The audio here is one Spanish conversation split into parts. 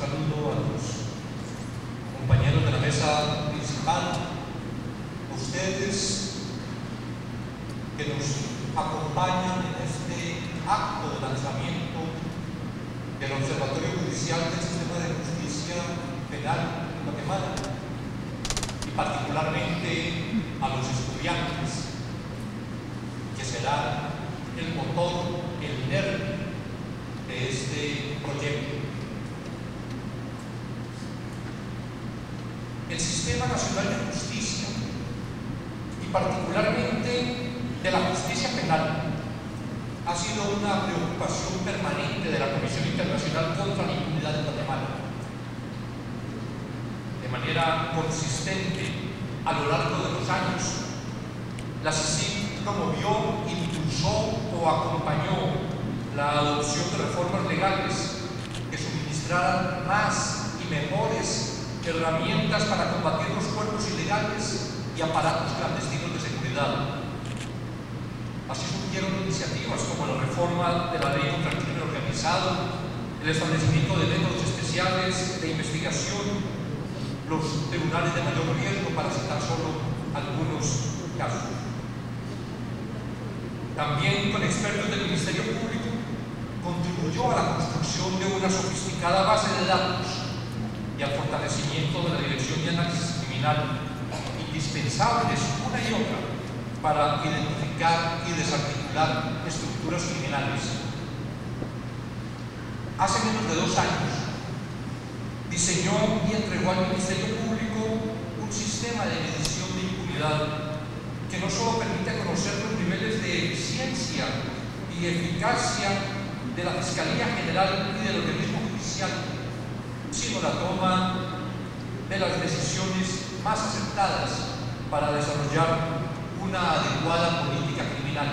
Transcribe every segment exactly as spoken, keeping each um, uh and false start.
saludo a los compañeros de la mesa principal, a ustedes que nos acompañan en este acto de lanzamiento del Observatorio Judicial del Sistema de Justicia Penal en Guatemala, y particularmente a los estudiantes, que serán el motor, el nervio de este proyecto. El Sistema Nacional de Justicia, y particularmente de la justicia penal, ha sido una preocupación permanente de la Comisión Internacional contra la Impunidad en Guatemala. De manera consistente, a lo largo de los años, la C I C I promovió, impulsó o acompañó la adopción de reformas legales que suministraran más y mejores herramientas para combatir los cuerpos ilegales y aparatos clandestinos de seguridad. Así surgieron iniciativas como la reforma de la ley contra el crimen organizado, el establecimiento de métodos especiales de investigación, los tribunales de mayor riesgo, para citar solo algunos casos. También, con expertos del Ministerio Público, contribuyó a la construcción de una sofisticada base de datos y al fortalecimiento de la Dirección de Análisis Criminal, indispensables una y otra para identificar y desarticular estructuras criminales. Hace menos de dos años diseñó y entregó al Ministerio Público un sistema de medición de impunidad que no solo permite conocer los niveles de eficiencia y eficacia de la Fiscalía General y del organismo judicial, sino la toma de las decisiones más acertadas para desarrollar una adecuada política criminal.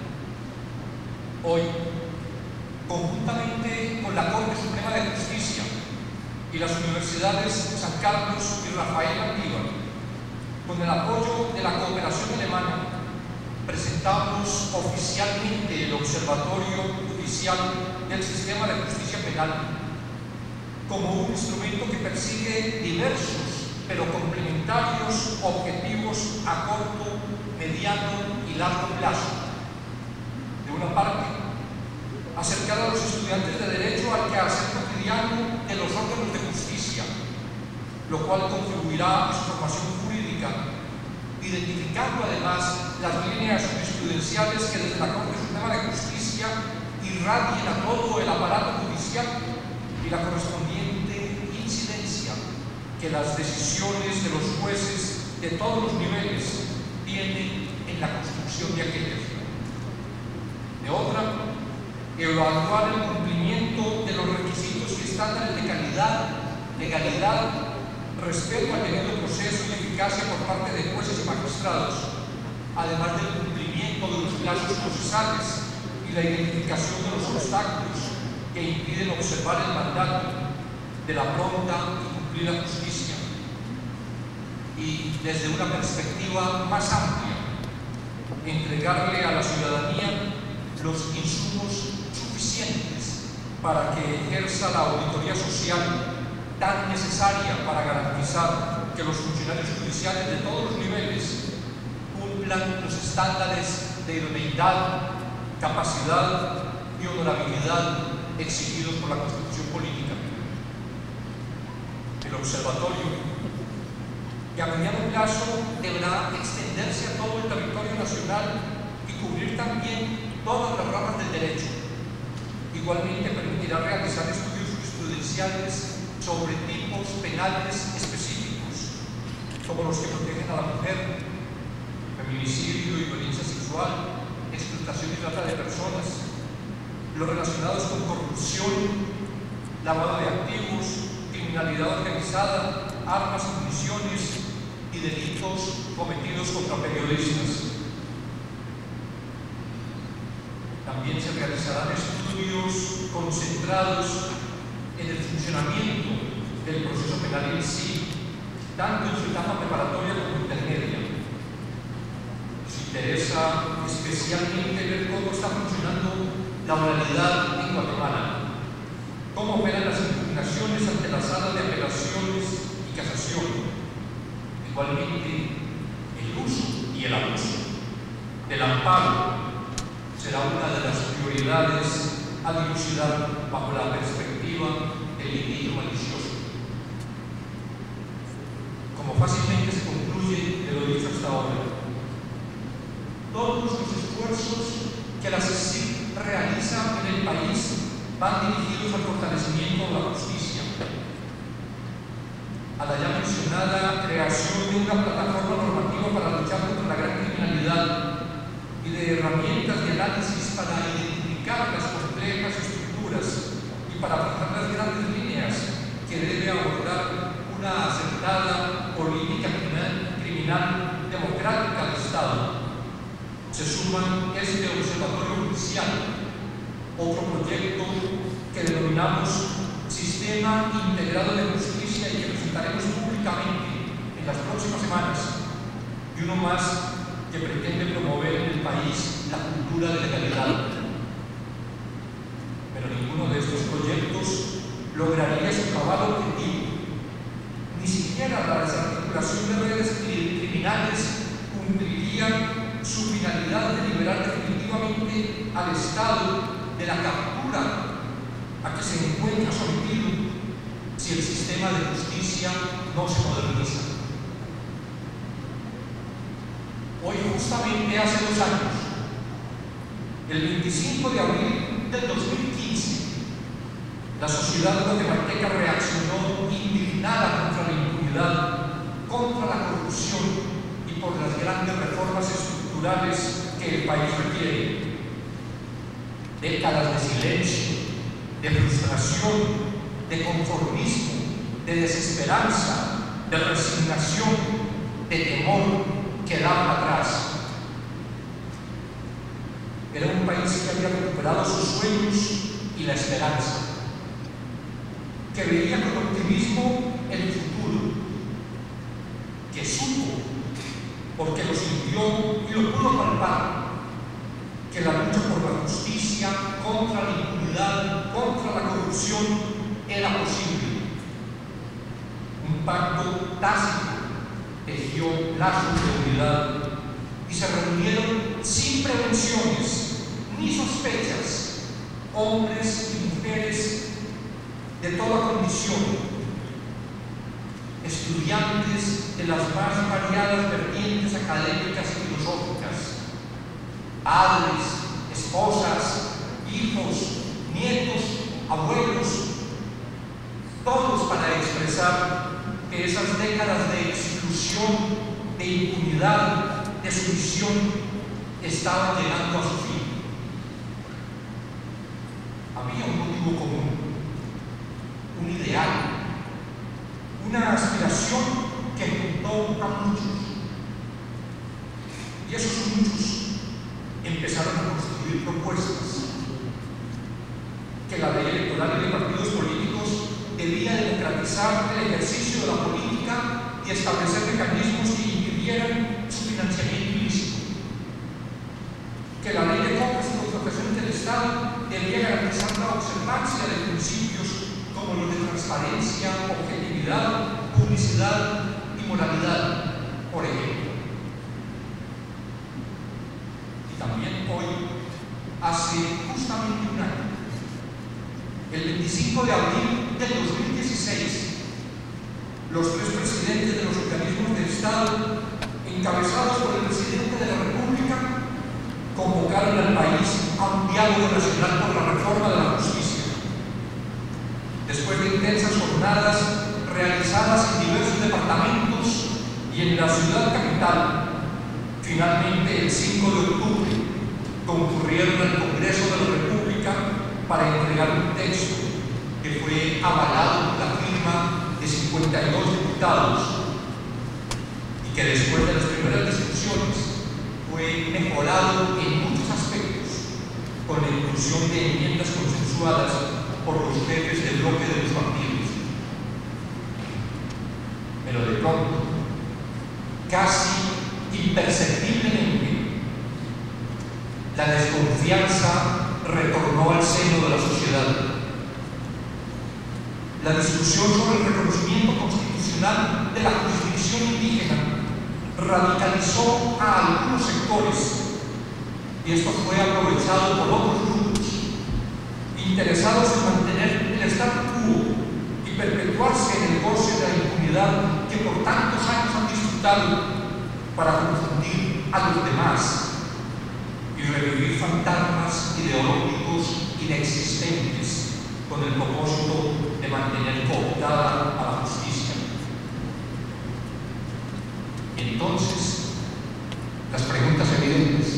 Hoy, conjuntamente con la Corte Suprema de Justicia y las universidades San Carlos y Rafael Andívar, con el apoyo de la cooperación alemana, presentamos oficialmente el Observatorio Judicial del Sistema de Justicia Penal como un instrumento que persigue diversos pero complementarios objetivos a corto, mediano y largo plazo. De una parte, acercar a los estudiantes de Derecho al quehacer cotidiano de los órganos de justicia, lo cual contribuirá a su formación jurídica, identificando además las líneas jurisprudenciales que desde la Corte Suprema de Justicia irradien a todo el aparato judicial y la correspondiente incidencia que las decisiones de los jueces de todos los niveles tienen en la construcción de aquellas. De otra, evaluar el cumplimiento de los requisitos y estándares de calidad, legalidad, respeto al debido proceso y eficacia por parte de jueces y magistrados, además del cumplimiento de los plazos procesales y la identificación de los obstáculos que impiden observar el mandato de la pronta y cumplida justicia. Y desde una perspectiva más amplia, entregarle a la ciudadanía los insumos suficientes para que ejerza la auditoría social tan necesaria para garantizar que los funcionarios judiciales de todos los niveles cumplan los estándares de idoneidad, capacidad y honorabilidad exigidos por la Constitución Política. El observatorio, que a mediano plazo deberá extenderse a todo el territorio nacional y cubrir también todas las ramas del derecho, igualmente permitirá realizar estudios jurisprudenciales sobre tipos penales específicos, como los que protegen a la mujer, feminicidio y violencia sexual, explotación y trata de personas, los relacionados con corrupción, lavado de activos, criminalidad organizada, armas y municiones y delitos cometidos contra periodistas. También se realizarán estudios concentrados en el funcionamiento del proceso penal en sí, tanto en su etapa preparatoria como intermedia. Nos interesa especialmente ver cómo está funcionando la oralidad en Guatemala, cómo operan las impugnaciones ante las amparo será una de las prioridades a dilucidar bajo la perspectiva del litigio malicioso. Como fácilmente se concluye de lo dicho hasta ahora, todos los esfuerzos que la CECIP realiza en el país van dirigidos al fortalecimiento de la justicia, a la ya mencionada creación de una plataforma normativa para luchar contra la gran criminalidad y de herramientas de análisis para identificar las complejas estructuras y para fijar las grandes líneas que debe abordar una acertada política criminal, criminal democrática del Estado. Se suman este observatorio judicial, otro proyecto que denominamos Sistema Integrado de Justicia y que presentaremos públicamente en las próximas semanas, y uno más que pretende promover en el país la cultura de legalidad. Pero ninguno de estos proyectos lograría su cabal objetivo. Ni siquiera la desarticulación de redes criminales cumpliría su finalidad de liberar definitivamente al Estado de la captura a que se encuentra sometido si el sistema de justicia no se moderniza. Hoy, justamente hace dos años, el veinticinco de abril del dos mil quince, la sociedad guatemalteca reaccionó indignada contra la impunidad, contra la corrupción y por las grandes reformas estructurales que el país requiere. Décadas de silencio, de frustración, de conformismo, de desesperanza, de resignación, de temor quedaban atrás. Era un país que había recuperado sus sueños y la esperanza, que veía con optimismo el futuro, que supo, porque lo sintió y lo pudo palpar, que la lucha por la justicia, contra la impunidad, contra la corrupción, era posible. Un pacto tácito tejió lazos de unidad y se reunieron sin prevenciones ni sospechas hombres y mujeres de toda condición, estudiantes de las más variadas vertientes académicas y filosóficas, padres, esposas, hijos, nietos, abuelos, todos para expresar que esas décadas de exclusión, de impunidad, de sumisión estaban llegando a su fin. Había un motivo común, un ideal, una aspiración que juntó a muchos. Y esos muchos empezaron a construir propuestas: que la ley electoral y de partidos políticos debía democratizar el ejercicio de la política y establecer mecanismos que impidieran su financiamiento ilícito; que la ley de compras y contrataciones del Estado debía garantizar la observancia de principios como los de transparencia, objetividad, publicidad y moralidad, por ejemplo. Y también hoy, hace justamente un año, el veinticinco de abril del dos mil dieciséis, los tres presidentes de los organismos de Estado, encabezados por el presidente de la República, convocaron al país a un diálogo nacional por la reforma de la justicia. Después de intensas jornadas realizadas en diversos departamentos y en la ciudad capital, finalmente el cinco de octubre concurrieron al Congreso de la República para entregar un texto que fue avalado por la firma de cincuenta y dos diputados y que después de las primeras discusiones fue mejorado en muchos aspectos con la inclusión de enmiendas consensuadas por los jefes del bloque de los partidos. Pero de pronto, casi imperceptiblemente, la desconfianza retornó al seno de la sociedad. La discusión sobre el reconocimiento constitucional de la jurisdicción indígena radicalizó a algunos sectores y esto fue aprovechado por otros grupos interesados en mantener el statu quo y perpetuarse en el goce de la impunidad que por tantos años han disfrutado para confundir a los demás y revivir fantasmas ideológicos inexistentes con el propósito de mantener cooptada a la justicia. Entonces, las preguntas evidentes.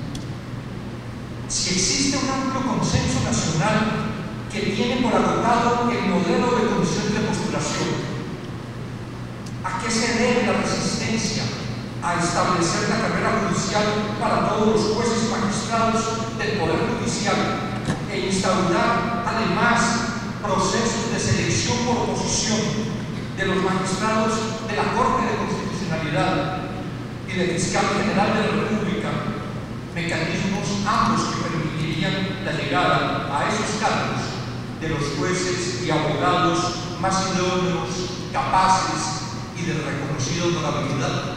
Si existe un amplio consenso nacional que tiene por agotado el modelo de comisión de postulación, ¿a qué se debe la resistencia a establecer la carrera judicial para todos los jueces y magistrados del Poder Judicial e instaurar además procesos de selección por oposición de los magistrados de la Corte de Constitucionalidad y del Fiscal General de la República, mecanismos ambos que permitirían la llegada a esos cargos de los jueces y abogados más idóneos, capaces y de reconocida honorabilidad?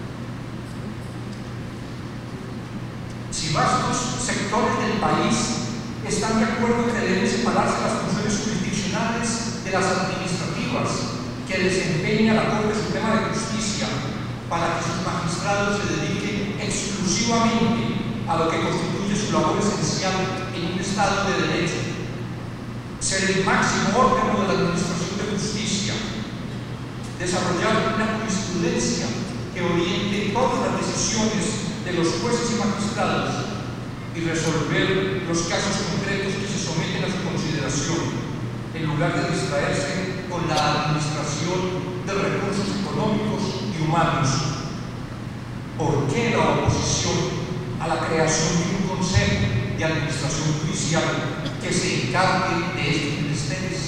Si vastos sectores del país están de acuerdo en que deben separarse las funciones jurisdiccionales de las administrativas que desempeña la Corte Suprema de Justicia para que sus magistrados se dediquen exclusivamente a lo que constituye su labor esencial en un Estado de Derecho, ser el máximo órgano de la Administración de Justicia, desarrollar una jurisprudencia que oriente todas las decisiones de los jueces y magistrados y resolver los casos concretos que se someten a su consideración, en lugar de distraerse con la administración de recursos económicos y humanos. ¿Por qué la oposición a la creación de un Consejo de Administración Judicial que se encargue de estos menesteres?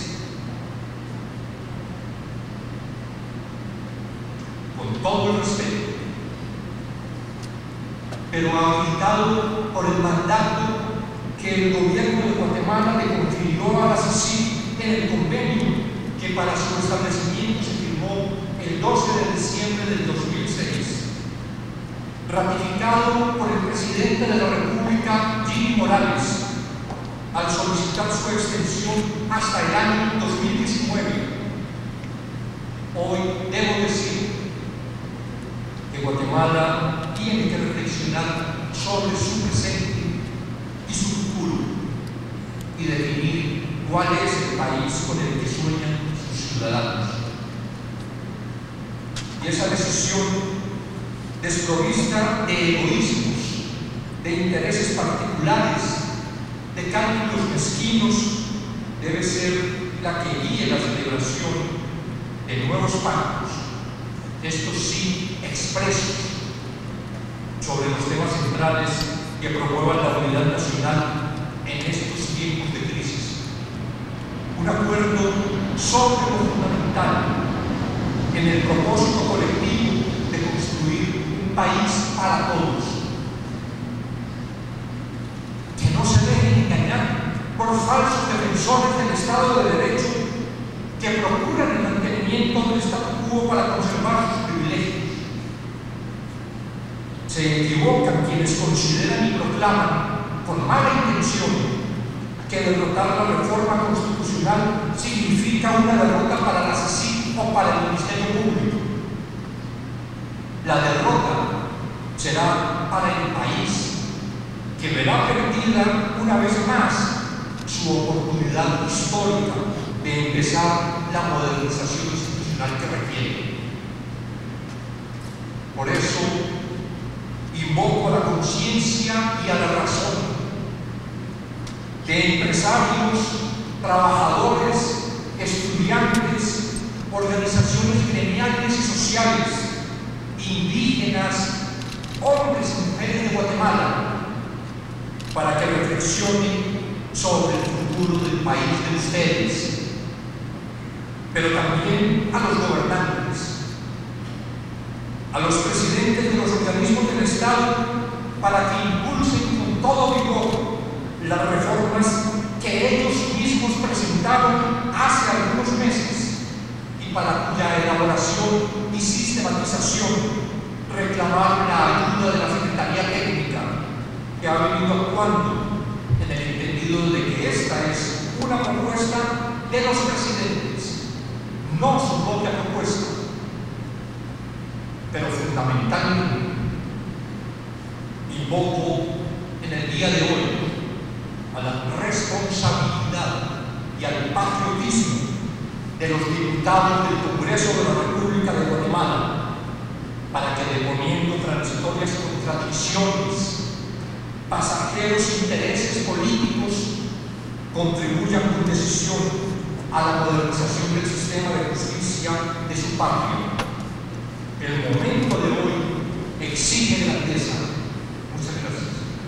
Con todo el respeto, pero habilitado por el mandato que el gobierno de Guatemala le confirió a la C I C I en el convenio que para su establecimiento se firmó el doce de diciembre del dos mil seis, ratificado por el presidente de la República, Jimmy Morales, al solicitar su extensión hasta el año dos mil diecinueve. Hoy debo decir que Guatemala tiene que reflexionar sobre su presente y su futuro y definir cuál es el país con el que sueñan sus ciudadanos. Y esa decisión, desprovista de egoísmos, de intereses particulares, de cálculos mezquinos, debe ser la que guíe la celebración de nuevos pactos, estos sí expresos, sobre los temas centrales que promuevan la unidad nacional en estos tiempos de crisis. Un acuerdo sobre lo fundamental en el propósito colectivo de construir un país para todos. Que no se dejen engañar por falsos defensores del Estado de Derecho que procuran el mantenimiento del statu quo para conservar sus privilegios. Se equivocan quienes consideran y proclaman con mala intención que derrotar la reforma constitucional significa una derrota para la C I C I o para el Ministerio Público. La derrota será para el país, que verá perdida una vez más su oportunidad histórica de empezar la modernización institucional que requiere. Por eso, invoco a la conciencia y a la razón de empresarios, trabajadores, estudiantes, organizaciones gremiales y sociales, indígenas, hombres y mujeres de Guatemala, para que reflexionen sobre el futuro del país de ustedes, pero también a los gobernantes, a los presidentes de los organismos del Estado, para que impulsen con todo vigor las reformas que ellos mismos presentaron hace algunos meses y para cuya elaboración y sistematización reclamaron la ayuda de la Secretaría Técnica, que ha venido actuando en el entendido de que esta es una propuesta de los presidentes, no su propia propuesta, pero fundamentalmente invoco en el día de hoy a la responsabilidad y al patriotismo de los diputados del Congreso de la República de Guatemala para que, deponiendo transitorias contradicciones, pasajeros intereses políticos, contribuyan con decisión a la modernización del sistema de justicia de su patria. El momento de hoy exige grandeza.